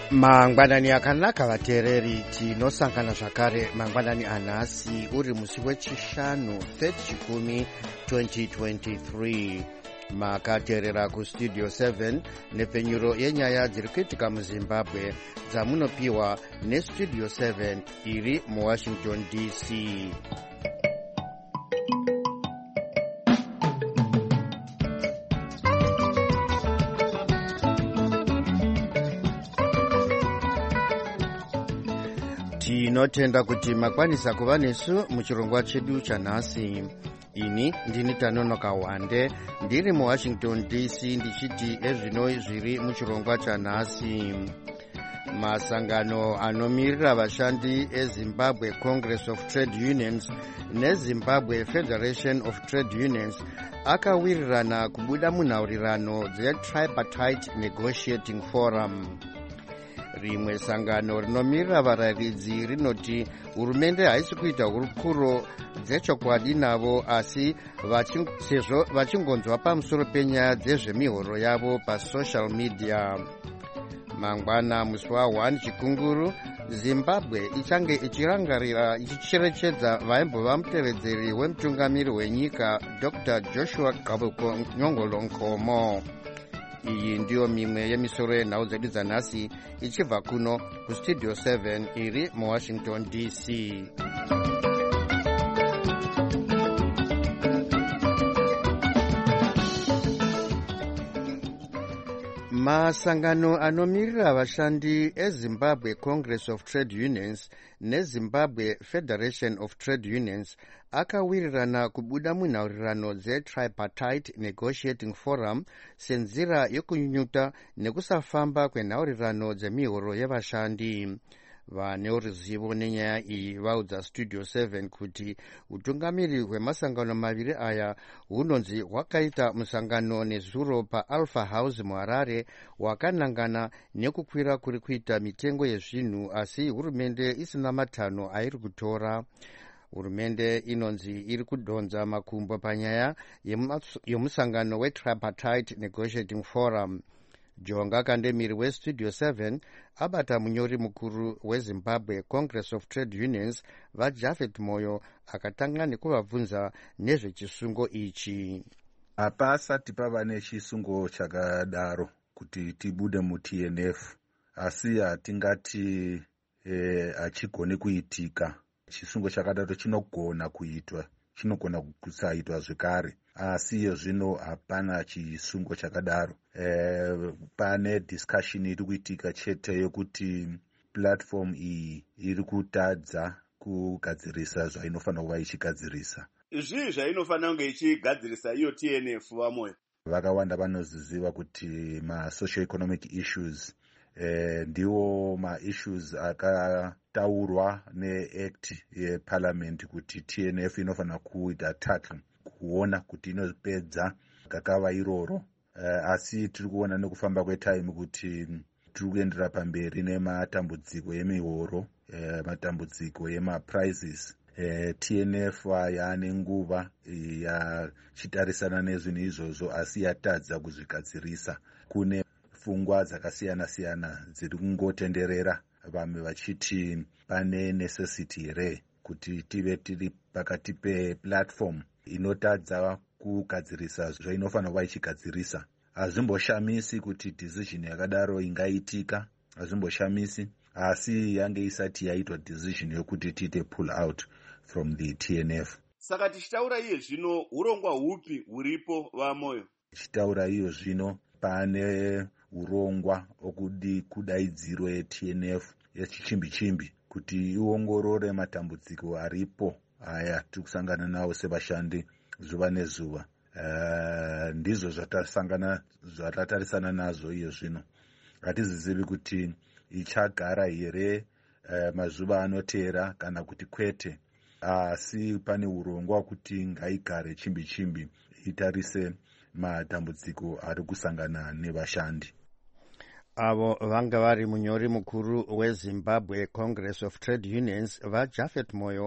mangwanani akanaka vateereri, tinosangana zvakare mangwanani anhasi uri musi wechishanu 3 chikumi 2023. makateerera kustudio 7 nepfenyuro yenyaya dziri kuitika muzimbabwe dzamunopiwa nestudio 7 iri muwashington dc. tinotenda kuti makwanisa kuva nesu muchirongwa chedu chanhasi. ini ndini Tanonoka Wande ndiri muwashington dc ndichiti ezvino zviri muchirongwa chanhasi. masangano anomirira vashandi ezimbabwe Congress of Trade Unions nezimbabwe Federation of Trade Unions akawirirana kubuda munhaurirano dzetripartite negotiating forum. rimwe sangano rinomirira varayiridzi rinoti hurumende haisi kuita hurukuro dzechokwadi navo, asi sezvo vachingonzwa pamusoro penyaya dzezvemihoro yavo pasocial media. mangwana musi wa1 chikunguru zimbabwe ichange ichirangarira ichicherechedza vaimbova mutevedzeri wemutungamiri wenyika Dr. Joshua Gabuko Nyongolo-Nkomo. iyi ndiyo mimwe yemisoro yenhau dzedu dzanhasi ichibva kuno kustudio 7 iri muwashington dc. masangano anomirira vashandi ezimbabwe Congress of Trade Unions nezimbabwe Federation of Trade Unions akawirirana kubuda munhaurirano dzetripartite negotiating forum senzira yokunyunyuta nekusafamba kwenhaurirano dzemihoro yevashandi. vane ruzivo nenyaya iyi vaudza studio 7 kuti utungamiri hwemasangano maviri aya hunonzi hwakaita musangano nezuro paAlpha House muHarare hwakanangana nekukwira kuri kuita mitengo yezvinhu, asi hurumende isina matanho airi kutora. hurumende inonzi iri kudhonza makumbo panyaya yemusangano wetripartite negotiating forum. jonga kandemiri westudio 7 abata munyori mukuru wezimbabwe Congress of Trade Unions vaJafet Moyo akatanga nekuvabvunza nezvechisungo ichi. hapasati pava nechisungo chakadaro kuti tibude muTNF, asi hatingati hachigone kuitika. chisungo chakadaro chinogona kuitwa, chinogona kusaitwa zvekare, asi iyo zvino hapana chisungo chakadaro. pane discussion iri kuitika chete yokuti platform iyi iri kutadza kugadzirisa zvainofanira kuva ichigadzirisa. zvii zvainofanira kunge ichigadzirisa iyo TNF vamoyo? vakawanda vanoziziva kuti ma-socio-economic issues ndiwo ma-issues akataurwa ne-act yeparliament kuti TNF inofanira kuita tackle, kuona kuti inopedza kakava iroro. asi tiri kuona nekufamba kwetime kuti tiri kuendera pamberi nematambudziko emihoro, matambudziko ema-prices. TNF yaane nguva yachitarisana nezvinhu izvozvo, asi yatadza kuzvigadzirisa. kune pfungwa dzakasiyana-siyana dziri kungotenderera, vamwe vachiti pane necessity here kuti tive tiri pakati peplatform inotadza kugadzirisa zvainofanira kuva ichigadzirisa. hazvimboshamisi kuti decision yakadaro ingaitika, hazvimboshamisi, asi yange isati yaitwa decision yokuti tiite pull out from the TNF. saka tichitaura iye zvino urongwa hupi huripo vamoyo? tichitaura iyo zvino pane urongwa kudaidziro yeTNF yechichimbi-chimbi kuti iongorore matambudziko aripo aya tiri kusangana nawo sevashandi zuva nezuva. ndizvo zvatatarisana nazvo iyo zvino. hatizizivi kuti ichagara here mazuva anoteera kana kuti kwete, asi pane urongwa kuti ngaigare chimbi-chimbi itarise matambudziko ari kusangana nevashandi. avo vanga vari munyori mukuru wezimbabwe Congress of Trade Unions vaJafet Moyo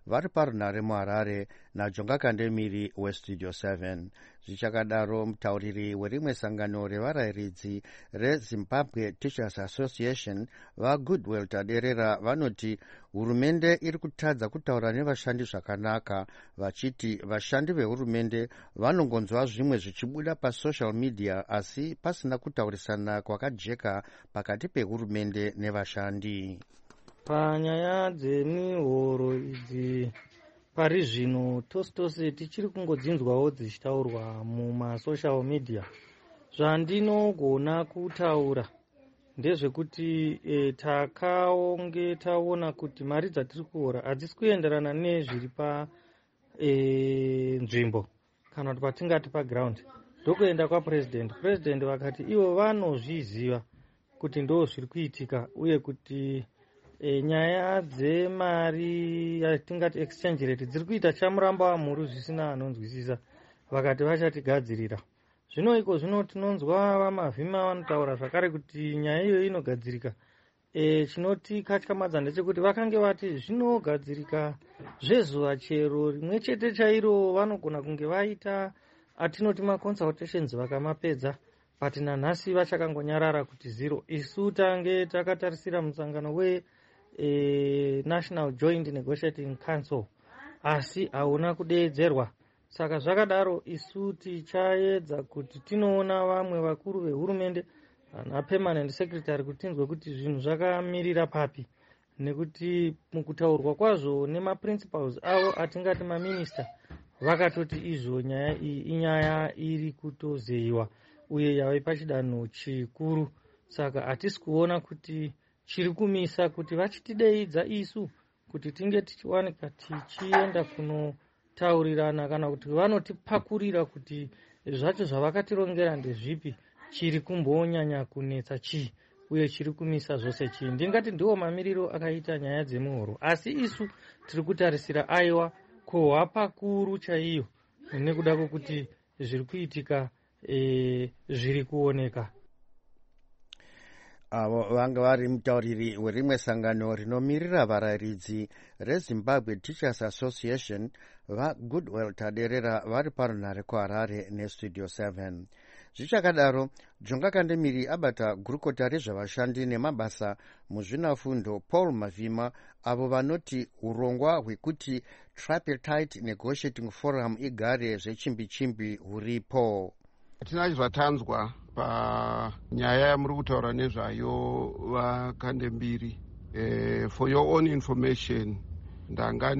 vari parunhare muharare najonga kandemiri westudio 7. Zvichakadaro, mutauriri werimwe sangano revarayiridzi rezimbabwe Teachers Association vagoodwill Taderera vanoti hurumende iri kutadza kutaura nevashandi zvakanaka, vachiti vashandi vehurumende vanongonzwa zvimwe zvichibuda pasocial media asi pasina kutaurisana kwakajeka pakati pehurumende nevashandi. Panyaya dzemihoro idzi pari zvino tose tichiri kungodzinzwawo dzichitaurwa mumasocial media. Zvandinogona kutaura ndezvekuti takaonge taona kuti mari dzatiri kuhora hadzisi kuenderana nezviri panzvimbo kana kuti patingati paground. Ndokuenda kwapurezidendi. Purezidendi vakati ivo vanozviziva kuti ndo zviri kuitika uye kuti nyaya dzemari yatingati exchange rate dziri kuita chamuramba wamhuru zvisina anonzwisisa. Vakati vachatigadzirira. Zvino iko zvino tinonzwa vamavhima vanotaura zvakare kuti nyaya iyo inogadzirika. Chinotikatyamadza ndechekuti vakange vati zvinogadzirika zvezuva chero rimwe chete chairo vanogona kunge vaita atinoti maconsultations vakamapedza, but nanhasi vachakangonyarara kuti zero. Isu tange takatarisira musangano National Joint Negotiating Council asi hauna kudeedzerwa. Saka zvakadaro isu tichaedza kuti tinoona vamwe vakuru vehurumende ana permanent secretary kuti tinzwe kuti zvinhu zvakamirira papi, nekuti mukutaurwa kwazvo nemaprincipals avo atingati maminista vakatoti izvo nyaya iyi inyaya iri kutozeyiwa uye yava pachidanho chikuru. Saka hatisi kuona kuti chiri kumisa kuti vachitideidza isu kuti tinge tichiwanika tichienda kunotaurirana kana kuti vanotipakurira kuti zvacho zvavakatirongera ndezvipi, chiri kumbonyanya kunetsa chii uye chiri kumisa zvose chii. Ndingati ndiwo mamiriro akaita nyaya dzemuhoro, asi isu tiri kutarisira aiwa kohwa pakuru chaiyo nekuda kwokuti zviri kuitika zviri kuoneka. Avo vanga vari mutauriri werimwe sangano rinomirira varayiridzi reZimbabwe Teachers Association vagoodwill Taderera vari parunhare kuHarare nestudio 7. Zvichakadaro, Jonga Kandemiri abata gurukota rezvavashandi nemabasa muzvinafundo Paul Mavhima avo vanoti urongwa hwekuti tripartite negotiating forum igare zvechimbi-chimbi huripo. Hatina zvatanzwa panyaya yamuri kutaura nezvayo vakandembiri. For your own information, ndanga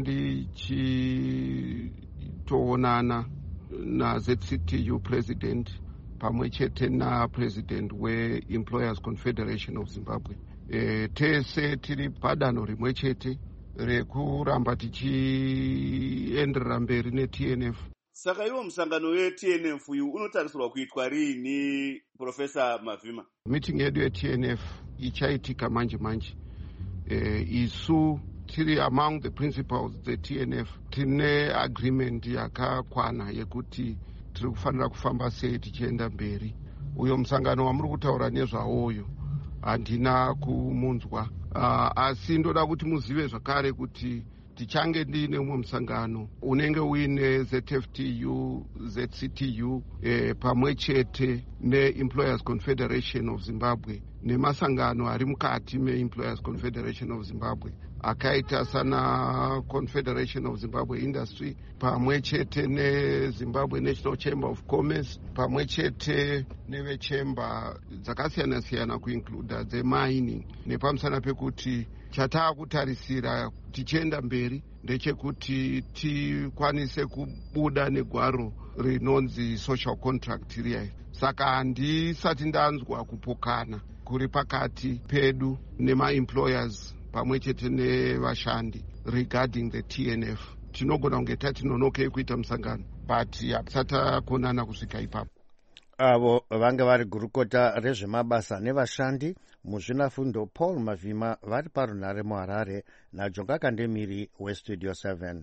ndichitoonana naZCTU president pamwe chete napresident weEmployers Confederation of Zimbabwe. Tese tiri padanho rimwe chete rekuramba tichienderera mberi neTNF. Saka iwo musangano weTNF uyu unotarisirwa kuitwa riini, Profesa Mavhima? Meeting yedu yeTNF ichaitika manje manje. Isu tiri among the principals dzeTNF tine agreement yakakwana yekuti tiri kufanira kufamba sei tichienda mberi. Uyo musangano wamuri kutaura nezvawoyo handina kumunzwa, asi ndoda kuti muzive zvakare kuti tichange ndiine umwe musangano unenge uine ZFTU, ZCTU pamwe chete neEmployers Confederation of Zimbabwe nemasangano ari mukati meEmployers Confederation of Zimbabwe akaita sana Confederation of Zimbabwe Industry pamwe chete neZimbabwe National Chamber of Commerce pamwe chete nevechemba dzakasiyana siyana kuincluda dzemining. Nepamusana pekuti chatakutarisira tichienda mberi ndechekuti tikwanise kubuda negwaro rinonzi social contract riya. Saka handisati ndanzwa kupokana kuri pakati pedu nemaemployers pamwe chete nevashandi regarding the TNF. Tinogona kunge tatinonokei kuita musangano, but hatisati takonana kusvika ipapo. Avo vanga vari gurukota rezvemabasa nevashandi muzvinafundo Paul Mavhima vari parunhare muHarare naJonga Kandemiri westudio 7.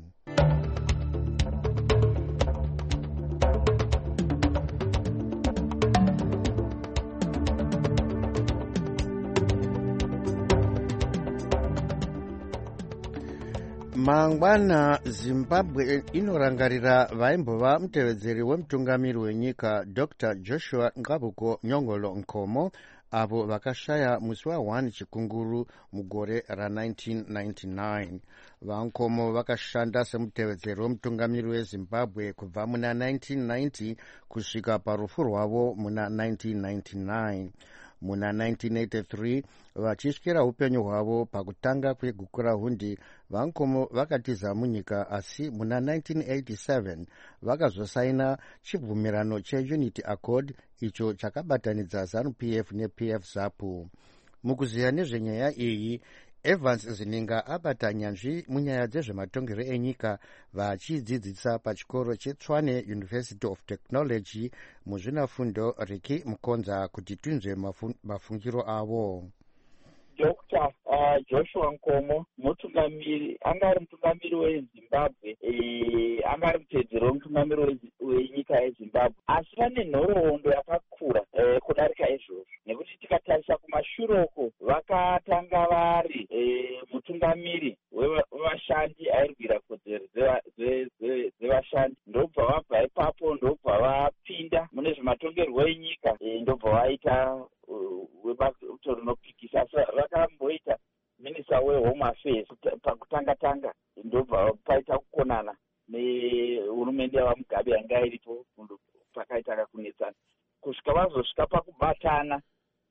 mangwana zimbabwe inorangarira vaimbova mutevedzeri wemutungamiri wenyika Dr. Joshua Ngabuko Nyongolo Nkomo avo vakashaya musi wa1 chikunguru mugore ra1999. vankomo vakashanda semutevedzeri wemutungamiri wezimbabwe kubva muna 1990 kusvika parufu rwavo muna 1999. muna 1983 vachityira upenyu hwavo pakutanga kwegukurahundi, vankomo vakatiza munyika, asi muna 1987 vakazosaina chibvumirano cheUnity Accord icho chakabatanidza ZANU-PF nePF ZAPU. mukuziya nezvenyaya iyi, Evans Zininga abata nyanzvi munyaya dzezvematongero enyika vachidzidzisa pachikoro cheTshwane University of Technology muzvinafundo Riki Mukonza kuti tinzwe mafungiro avo. Dr. Joshua Nkomo anga ari mutungamiri weZimbabwe, anga ari mutedzeri wemutungamiri wenyika yeZimbabwe, asi vane nhoroondo yakakura kudarika izvozvo, nekuti tikatarisa kumashuroko vakatanga vari mutungamiri wevashandi airwira kodzero dzevashandi, ndobva vabva ipapo ndobva vapinda mune zvematongerwo enyika, ndobva vaita webato rinopikisa, vakamboita minista wehome affairs pakutanga ndobva paita kukonana nehurumende yavamugabe yanga iripo, pakaita kakunetsana kusvika vazosvika pakubatana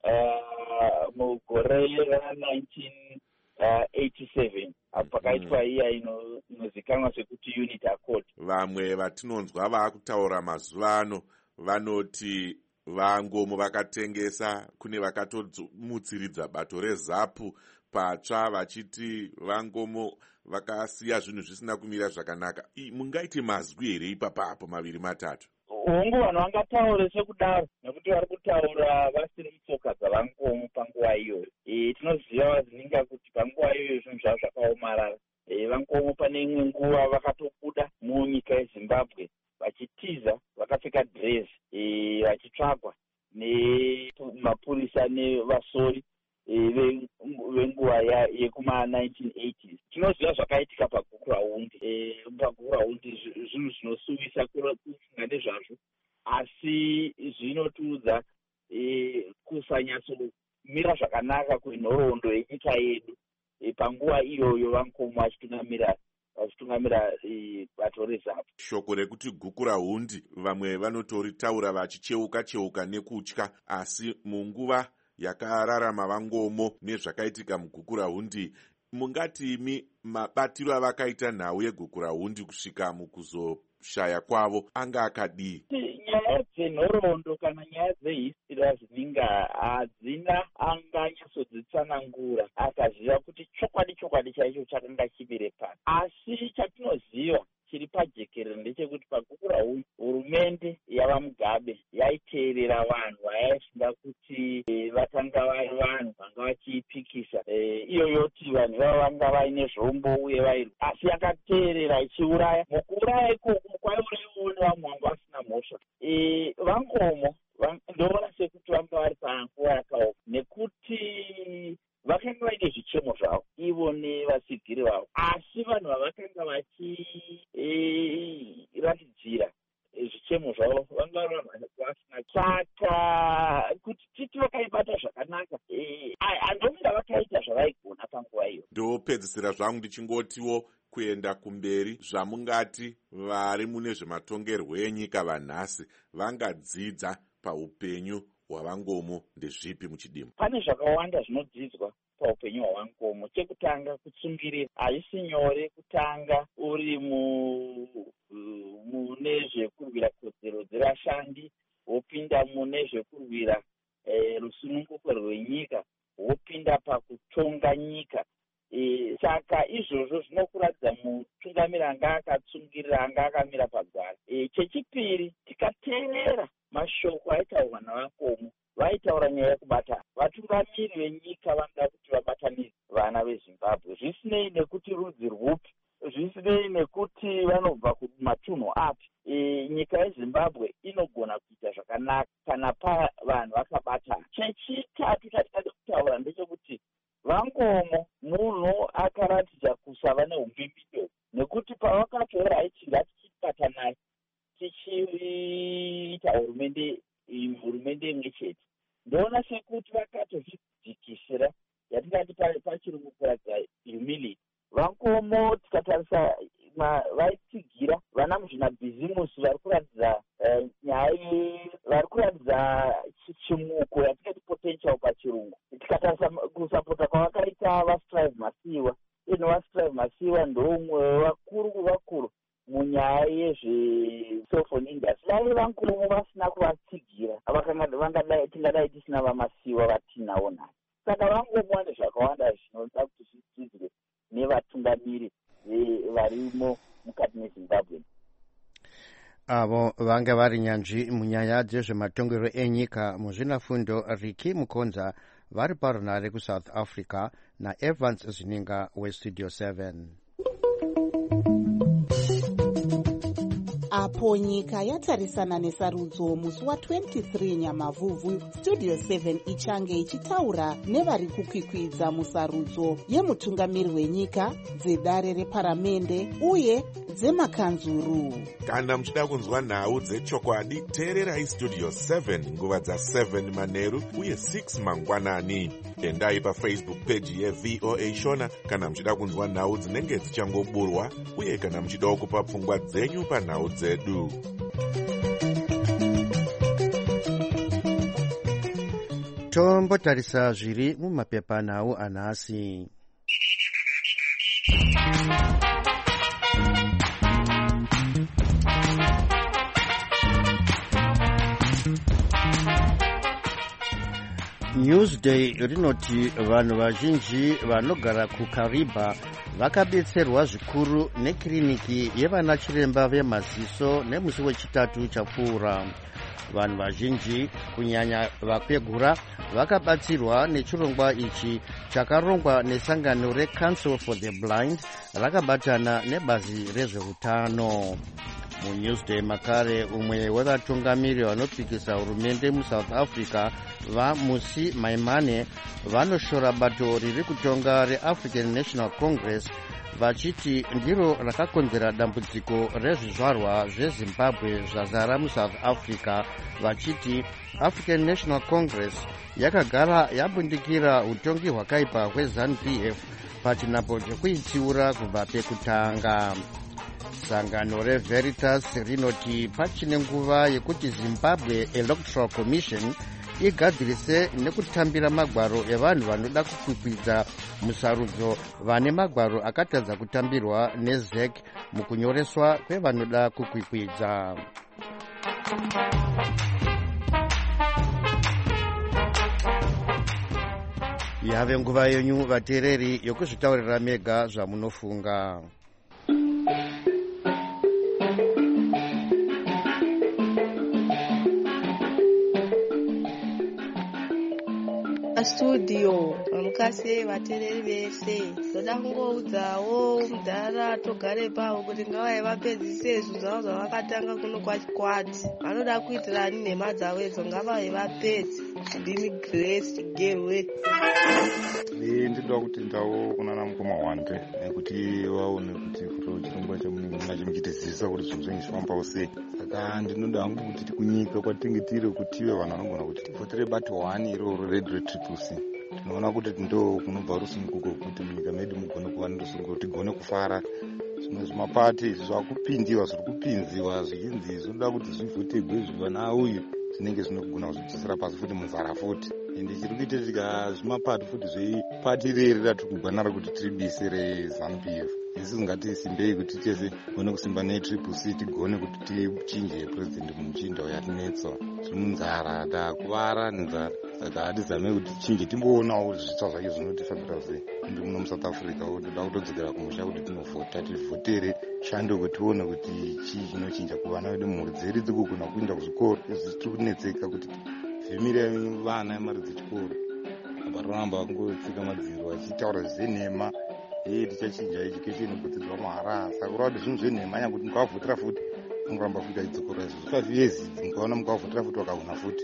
mugore ra1987 apo pakaitwa iya inozikanwa sekuti Unity Accord. Vamwe vatinonzwa vaakutaura mazuva ano vanoti vangomo vakatengesa kune vakatomutsiridza bato reZAPU patsva, vachiti vangomo vakasiya zvinhu zvisina kumira zvakanaka. Mungaiti mazwi here ipapapo maviri matatu? Hongu vanhu vangataure sekudaro, nekuti vari kutaura vasiri mutsoka dzavangomo panguva iyoyo. Tinoziva vazininga kuti panguva iyoyo zvinhu zvavo zvakaomarara. Vangomo pane imwe nguva vakatobuda munyika yeZimbabwe vachitiza, vakapfeka dhirezi, vachitsvagwa nemapurisa nevasori venguva yekuma1980s. Tinoziva zvakaitika pagukurahundi. Pagukurahundi zvinhu zvinosuvisa kufunga nezvazvo, asi zvinotiudza kusanyatsomira zvakanaka kwenhoroondo yenyika yedu panguva iyoyo vankomo vachitungamira bato reZAPU. Shoko rekuti gukurahundi vamwe vanotoritaura vachicheuka nekutya, asi munguva yakararama vangomo nezvakaitika mugukurahundi, mungati imi mabatiro avakaita nhau yegukurahundi kusvika mukuzoshaya kwavo anga akadii? Nyaya dzenhoroondo kana nyaya dzehistory Zininga hadzina anganyatsodzitsanangura akaziva kuti chokwadi chaicho chakanga chibire pasi, asi chatinoziva chiri pajekerere ndechekuti pagukurahundi hurumende yavamugabe yaiteerera vanhu vayaifunga kuti vatanga vari vanhu vanga vachiipikisa, iyo yoti vanhu ivavo vanga vaine zvombo uye vairwa, asi yakateerera ichiuraya. Mukuuraya ikoko kwaiurayiwo nevamwe vanga vasina mhosva. Vangomo ndoona sekuti vanga vari panguva yakaoma, nekuti vakanga vaine zvichemo zvavo ivo nevasigiri vavo, asi vanhu vavakanga vachiratidzira zvichemo zvavo vanga vari vanhu vasina. Saka kuti titi vakaibata zvakanaka, handomira vakaita zvavaigona panguva iyo. Ndopedzisira zvangu ndichingotiwo kuenda kumberi, zvamungati vari mune zvematongerwo enyika vanhasi vangadzidza paupenyu hwavangomo ndezvipi muchidimo? Pane zvakawanda zvinodzidzwa paupenyu hwavangomo. Chekutanga, kutsungirira. Haisi nyore kutanga uri mune zvekurwira kodzero dzevashandi, wopinda mune zvekurwira rusununguko rwenyika, wopinda pakutonga nyika. Saka izvozvo zvinokuradza mutungamiri anga akatsungirira, anga akamira pagwara. Chechipiri, tikateerera mashoko aitaurwa navangomo, vaitaura nyaya yekubatana. Vatungamiri venyika vanoda kuti vabatanidze vana veZimbabwe, zvisinei nekuti rudzi rwupi, zvisinei nekuti vanobva kumatunhu api. Nyika yeZimbabwe inogona kuita zvakanaka kana vanhu vakabatana. Chechitatu chatingada kutaura ndechekuti vangomo munhu akaratidza kusava neumbimbito ndoona sekuti vakatozvidzikisira yatingati pachirungu kuratidza humility. Vankomo tikatarisa vaitsigira vana muzvinabhizimusi vari kuratidza nyaya vari kuratidza chimuko yatingati potential pachirungu. Tikatarisa kusapota kwavakaita vastrive masiwa, vastrive masiwa ndoumwe vakuru munyaya yezveselfon industry. Dai vankomo vasina kuvatsigira tingadai tisina vamasiwa vatinawo nhasi. Saka vangomo nezvakawanda zvinoda kuti zvidzidzwe nevatungamiri varimo mukati mezimbabwe. Avo vanga vari nyanzvi munyaya dzezvematongerwo enyika muzvinafundo Riki Mukonza vari parunare kuSouth Africa naEvans Zininga weStudio 7. Apo nyika yatarisana nesarudzo musi wa23 Nyamavhuvhu, Studio 7 ichange ichitaura nevari kukwikwidza musarudzo yemutungamiri wenyika, dzedare reparamende uye dzemakanzuru. Kana muchida kunzwa nhau dzechokwadi, teererai Studio 7 nguva dza7 manheru uye 6 mangwanani. Endai paFacebook page yeVOA Shona kana muchida kunzwa nhau dzinenge dzichangoburwa uye kana muchida kupa pfungwa dzenyu panhau dzedu. Tombotarisa zviri mumapepanhau anhasi. Newsday rinoti vanhu vazhinji vanogara kuKariba vakabetserwa zvikuru nekiriniki yevana chiremba vemaziso nemusi wechitatu chapfuura. Vanhu vazhinji kunyanya vakwegura vakabatsirwa nechirongwa ichi chakarongwa nesangano reCouncil for the Blind rakabatana nebazi rezveutano. MuNewsday makare umwe wevatungamiri vanopikisa hurumende muSouth Africa vaMusi Maimane vanoshora bato riri kutonga reAfrican National Congress vachiti ndiro rakakonzera dambudziko rezvizvarwa zveZimbabwe zvazara muSouth Africa, vachiti African National Congress yakagara yabundikira utongi hwakaipa hweZANU-PF pachinapo chekuitsiura kubva pekutanga. Sangano reVeritas rinoti pachine nguva yekuti Zimbabwe Electoral Commission igadzirise nekutambira magwaro evanhu vanoda kukwikwidza musarudzo vane magwaro akatadza kutambirwa neZEC mukunyoreswa kwevanoda kukwikwidza. Yave nguva yenyu vateereri yokuzvitaurira mega zvamunofunga. Studio mukase vateereri vese ndoda kungoudzawo mudhara togare pavo kuti ngavai vapedzise izvo zvavo zvavakatanga kuno kwachikwati vanoda kuitirani nhema dzavo idzo ngavai vapedzi. Ndini Grace Gerwe. Ndinoda kuti ndawo kunana mukoma wande nekuti vaone kuti kutiro chirongwa chamunenge munachimuchitizisa kuti zvinhu zvenyu zvifambawo sei. Saka ndinoda hangu kuti tikunyika kwatinge tiri kutive vanhu vanogona kuti tipotere bato 1 iroro reDRETRIPC. Tinoona kuti ndo kunobva rusununguko kuti munyika medu mugone kuva nerusununguko tigone kufara. Zvimwe zvimapati izvi zvakupindiwa zviri kupinziwa zvichinzi zvinoda kuti zvivhotegwe zvivana uyu zvinenge zvinogona kuzvidzosera pasi futi munzara futi. Ende chiri kuitika zvimapati futi zvepati reri ratikugwanara kuti tiribise reZANU-PF. Isi ngatisimbei kuti tese tigone kusimba neTRIPC tigone kuti tichinje president muchinda yatinetsa. Zviri munzara takuvara nenzara. Saka hatizame kuti tichinje timboonawo zvitsva zvake zvinotifambira sei. Ndi muno muSouth Africa toda kutodzokera kumusha kuti tinovhota tivhotere shando kuti tione kuti chii chinochinja kuvana vedu mhuri dzedu dzekugona kuenda kuzvikoro. Izvi tiri kunetseka kuti vhimire vana mari dzechikoro apatoramba kungotsika madziro vachitaura zvenhema tichachinja education kudzidzwa mahara. Saka kurava kuti zvinhu zvenhema nyakuti mukavhotera futi mungoramba futi achidzokora izvo 5 years mukaona mukavhotera futi vakagona futi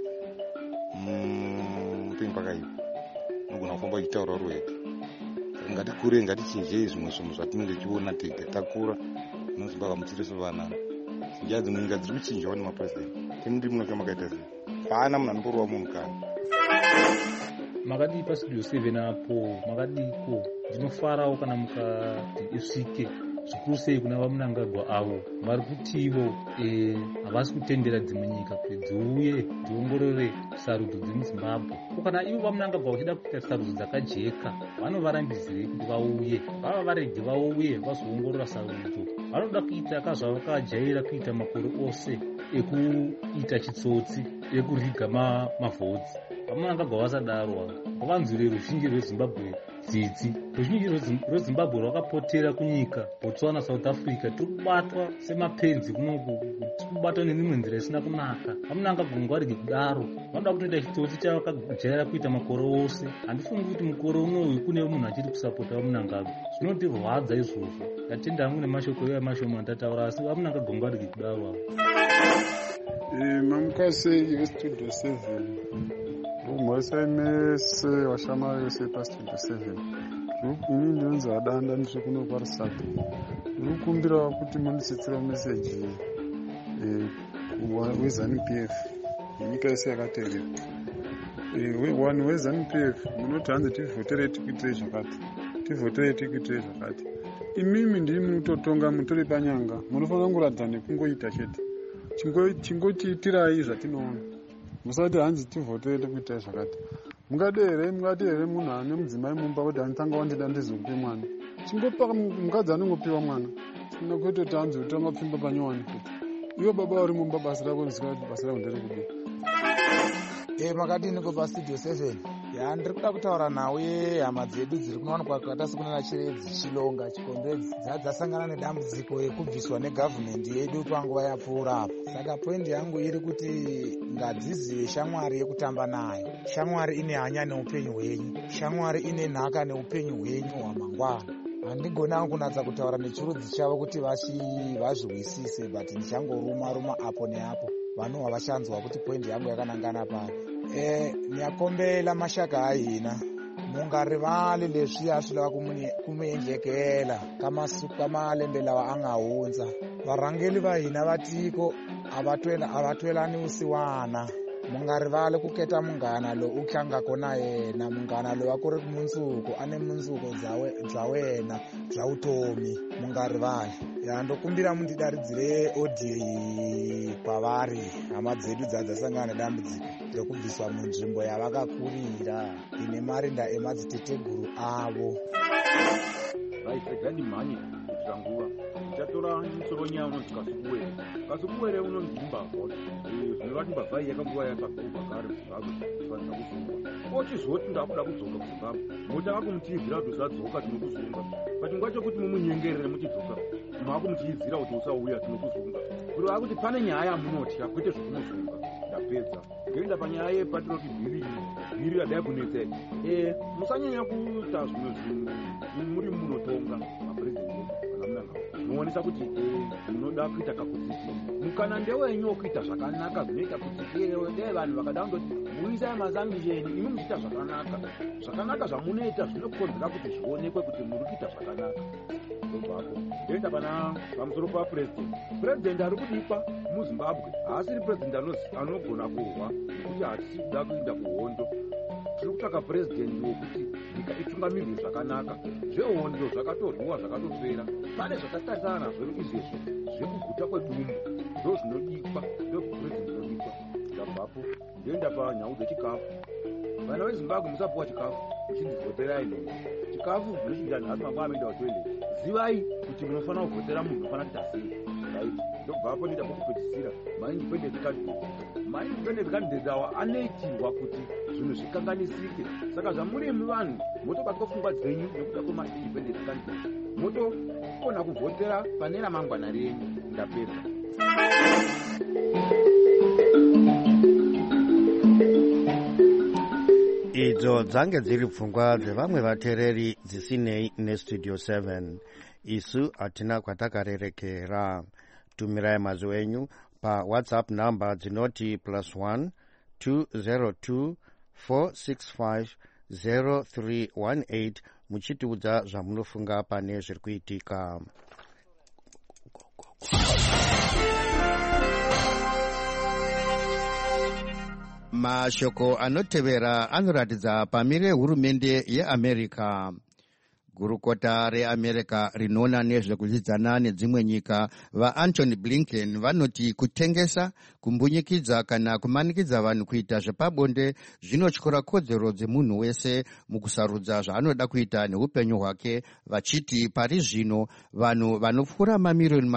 upenyu pakaipa unogona kufamba uchitaura rwega. Ngatikure ngatichinjei zvimwe zvinhu zvatinenge tichiona tega takura nozimbabwe muchiri sevana. Njira dzimwe nyika dziri kuchinjawo nemapresident. Tini ndi muno chamakaita sei. Hapana munhu anomborova munhu kani. Makadi pastudio 7 apo makadiko ndinofarawo kana mukati isvike zvikuru sei kuna vamunangagwa avo vari kutivo havasi kutendera dzimwe nyika kuti dziuye dziongorore sarudzo dzemuzimbabwe. Kana ivo vamunangagwa vachida kuita sarudzo dzakajeka vanovarambizirei kuti vauye, vava varege vauye vazoongorora sarudzo. Vanoda kuita kazvavakajaira kuita makore ose ekuita chitsotsi ekuriga mavhodzi. Vamunangagwa vasadaro vanzwire ruzhinji rwezimbabwe tsitsi. Ruzhinji rwezimbabwe rwakapotera kunyika Botswana, South Africa. Tiri kubatwa semapenzi kunoku, tiri kubatwa nemimwe nzira isina kunaka. Vamunangagwa ngwarige kudaro, vanoda kutoita chitsotsi chavakajaira kuita makore ose. Handifungi kuti mukore unoyu kune munhu achiri kusapota vamunangagwa. Zvinotirwadza izvozvo. Ndatenda hangu nemashoko mashoma andataura, asi vamunangagwa ngwarige kudaro avo. Mamukase yestudio 7 umhosai mese washamari wese pastudio 7 ini ndinonzi Adanda ndiri kuno kwaRusaka. Ndiri kukumbira kuti mundisetsera meseji weZANU-PF yenyika yese yakateerera. Wanhu weZANU-PF munoti hanzi tivhotere tikuitirei zvakati. Imimi ndiri munototonga mutori panyanga, munofanira kungoradza nekungoita chete. Chingotiitirai zvatinoona, musati hanzi tivhotere tikuitai zvakati. Mungadeere munhu ane mudzimai mumba kuti anditanga wandida ndizokupe mwana, chingopa mukadzi anongopiwa mwana, china kwete hanzi utanga pfimba panyowani kuti iwe baba uri mumba basa rako ndisikati basa rako nderekudii. Makadini kupa studio 7 ndiri kuda kutaura nawe hama dzedu dziri kunowanikwa kwata sekunana Chiredzi, Chilonga, Chikombedzi dzasangana nedambudziko rekubviswa negavhumendi yedu panguva yapfuura apo. Saka poindi yangu iri kuti ngadzizive shamwari yekutamba nayo. Shamwari ine hanya neupenyu hwenyu, shamwari ine nhaka neupenyu hwenyu hwamangwana. Handigona kunatsa kutaura nechirudzi chavo kuti vazviwisise, but ndichangoruma apo neapo vanhu vachanzwa kuti poindi yangu yakanangana pari. Niyakombela mashaka ahina mungarivali leswi ya swi lava kumuendlekela ka malembe lawa a nga hundza. Varhangeli va hina va tiko a va twelani vusiwana. Mungarivali ku keta munghana lowu u tlangaka na yena, munghana lowu a ku ri mundzuku ane mundzuku bya wena bya vutomi. Mungarivali ndokumbira mundidaridzire audio kwavari hama dzedu dzadzasangana nedambudziko rekubviswa munzvimbo yavakakurira ine marinda emadziteteguru avo. Vaipedza ndimhanye kuitira nguva ndichatora musoro nyaya unonzi Kasukuwere unonzi Zimbabwe. Zvinova kuti mbavha iyi yakambowa yakagobva kare Zimbabwe ifanira kuzongwa. Ochizoti ndakuda kudzoka kuZimbabwe, motanga kumutiidzira kuti usadzoka tinokuzonga. Pachingwa chokuti mumunyengerere muchidzoka, makumutiidzira kuti usauya tinokuzonga. Kuti vakuti pane nyaya yamunotya kwete zvokumuzonga. Ndapedza ndoenda panyaya yepatinoti bhiri radai kunetsei. Musanyanya kuita zvimwe zvinhu muri munotonga mapurezidendi kana munanga muonesa kuti munoda kuita kakudzisi. Mukana ndewenyu wokuita zvakanaka zvinoita kuti dei vanhu vakada kundoti muisai mazangisheni imi muchiita zvakanaka zvamunoita zvinokonzera kuti zvionekwe kuti muri kuita zvakanaka. Ndobvapo ndoenda pamusoro papurezidendi ari kudikwa muZimbabwe haasiri purezidendi anogona kurwa nekuti hatisi kuda kuenda kuhondo. Tiri kutsvaka purezidendi wokuti nyika itungamirwe zvakanaka. Zvehondo zvakatorwiwa zvakatopera, pane zvakatarisana nazvo izvezvo zvekuguta kwedumbu ndo zvinodikwa, ndo purezidendi inodikwa. Ndabvapo ndoenda panyau dzechikafu. Vana veZimbabwe musapuwa chikafu muchinzivhoterai neni. Chikafu zvinochidya nhasi mangwana ameenda kutoileti. Zivai kuti munofanira kuvhotera munhu unofanira kuita sei. Ndobvapo ndoita pokupedzisira maindependent candidate awa anoitirwa kuti zvinhu zvikanganisike. Saka zvamurimi vanhu motobatwa pfungwa dzenyu nekuda kwemaindependent candidate, motokona kuvhotera pane ramangwana renyu. Ndapedza. Idzo dzange dziri pfungwa dzevamwe vateereri dzisinei nestudio 7. Isu hatina kwatakarerekera. Tumirai mazwi enyu pa WhatsApp namba dzinoti +1 202 465 0318 muchitiudza zvamunofunga pane zviri kuitika. Mashoko anotevera anoratidza pamire hurumende yeAmerica. Gurukota reAmerica rinoona nezvekudyidzana nedzimwe nyika vaAntony Blinken vanoti kutengesa, kumbunyikidza kana kumanikidza vanhu kuita zvepabonde zvinotyora kodzero dzemunhu wese mukusarudza zvaanoda kuita neupenyu hwake, vachiti pari zvino vanhu vanopfuura mamiriyoni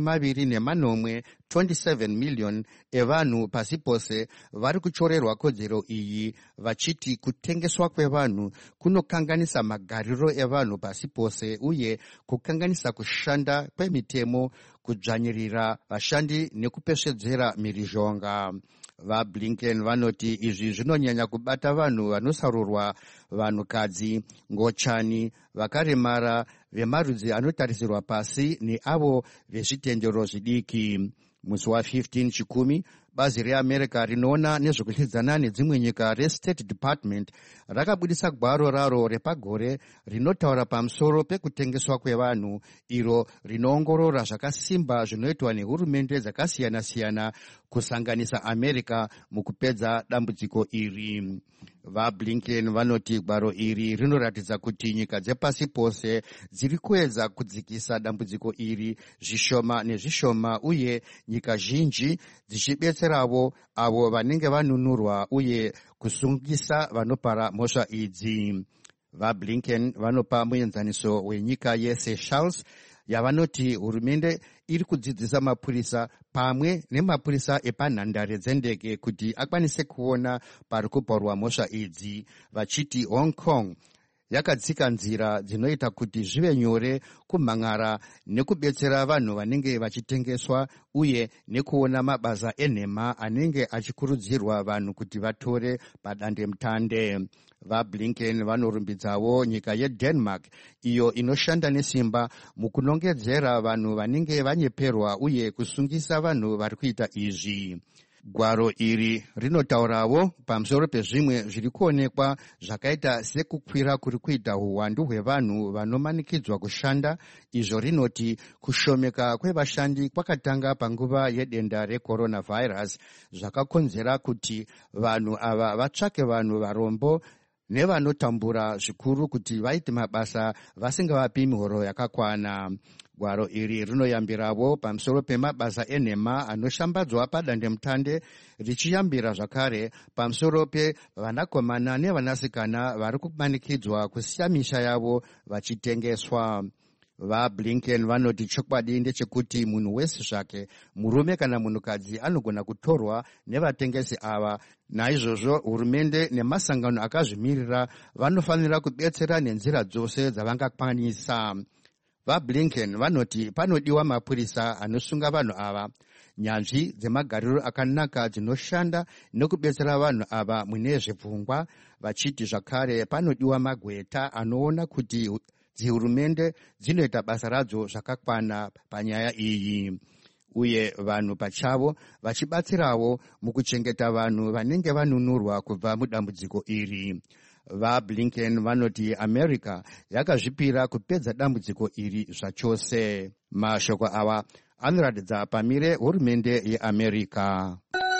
28 27 million evanhu pasi pose vari kuchorerwa kodzero iyi, vachiti kutengeswa kwevanhu kunokanganisa magariro evanhu pasi pose uye kukanganisa kushanda kwemitemo, kudzvanyirira vashandi nekupesvedzera mhirizhonga. VaBlinken vanoti izvi zvinonyanya kubata vanhu vanosarurwa, vanhukadzi, ngochani, vakaremara, vemarudzi anotarisirwa pasi neavo vezvitendero zvidiki. Musi wa15 Chikumi, bazi reAmerica rinoona nezvekudyidzana nedzimwe nyika reState Department rakabudisa gwaro raro repagore rinotaura pamusoro pekutengeswa kwevanhu, iro rinoongorora zvakasimba zvinoitwa nehurumende dzakasiyana-siyana kusanganisa America mukupedza dambudziko iri. VaBlinken vanoti gwaro iri rinoratidza kuti nyika dzepasi pose dziri kuedza kudzikisa dambudziko iri zvishoma nezvishoma, uye nyika zhinji dzichibetseravo avo vanenge vanunurwa uye kusungisa vanopara mhosva idzi. VaBlinken vanopa muenzaniso wenyika yeSeychelles yavanoti hurumende iri kudzidzisa mapurisa pamwe nemapurisa epanhandare dzendege kuti akwanise kuona pari kuparwa mhosva idzi, vachiti Hong Kong yakatsika nzira dzinoita kuti zvive nyore kumhang'ara nekubetsera vanhu vanenge vachitengeswa uye nekuona mabasa enhema anenge achikurudzirwa vanhu kuti vatore padandemutande. VaBlinken vanorumbidzavo nyika yeDenmark, iyo inoshanda nesimba mukunongedzera vanhu vanenge vanyeperwa uye kusungisa vanhu vari kuita izvi. Gwaro iri rinotaurawo pamusoro pezvimwe zviri kuonekwa zvakaita sekukwira kuri kuita uwandu hwevanhu vanomanikidzwa kushanda. Izvo rinoti kushomeka kwevashandi kwakatanga panguva yedenda recoronavirus, zvakakonzera kuti vanhu ava vatsvake vanhu varombo nevanotambura zvikuru kuti vaite mabasa vasingavapi mihoro yakakwana. Gwaro iri rinoyambiravo pamusoro pemabasa enhema anoshambadzwa padandemutande, richiyambira zvakare pamusoro pevanakomana nevanasikana vari kumanikidzwa kusiya misha yavo vachitengeswa. VaBlinken vanoti chokwadi ndechekuti munhu wese zvake, murume kana munhukadzi, anogona kutorwa nevatengesi ava. Naizvozvo hurumende nemasangano akazvimirira vanofanira kubetsera nenzira dzose dzavangakwanisa. VaBlinken vanoti panodiwa mapurisa anosunga vanhu ava, nyanzvi dzemagariro akanaka dzinoshanda nekubetsera vanhu ava mune zvepfungwa, vachiti zvakare panodiwa magweta anoona kuti dzihurumende dzinoita basa radzo zvakakwana panyaya iyi, uye vanhu pachavo vachibatsirawo mukuchengeta vanhu vanenge vanunurwa kubva mudambudziko iri. VaBlinken vanoti America yakazvipira kupedza dambudziko iri zvachose. Mashoko ava anoratidza pamire hurumende yeAmerica.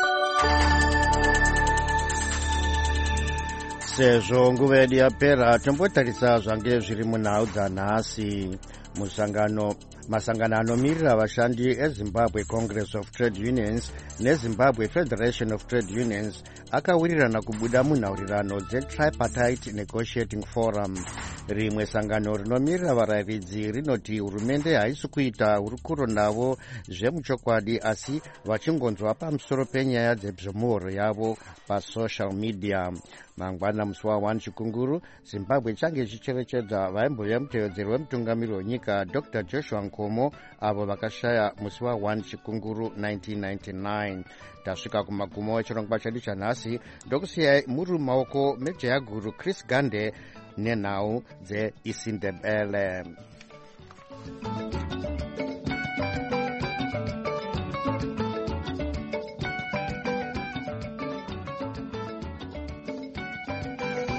Sezvo nguva yedu yapera, tombotarisa zvange zviri munhau dzanhasi. Masangano anomirira vashandi eZimbabwe Congress of Trade Unions neZimbabwe Federation of Trade Unions akawirirana kubuda munhaurirano dzeTripartite Negotiating Forum. Rimwe sangano rinomirira varayiridzi rinoti hurumende haisi kuita hurukuro navo zvemuchokwadi, asi vachingonzwa pamusoro penyaya dzemhoro yavo pasocial media. Mangwana musi wa1 Chikunguru, Zimbabwe change chicherechedza vaimbova mutevedzeri wemutungamiri wenyika Dr. Joshua Nkomo, avo vakashaya musi wa1 Chikunguru 1999. Tasvika kumagumo echirongwa chedu chanhasi, ndokusiyai muri mumaoko mejaya guru Chris Gande nenhau dzeIsindebele.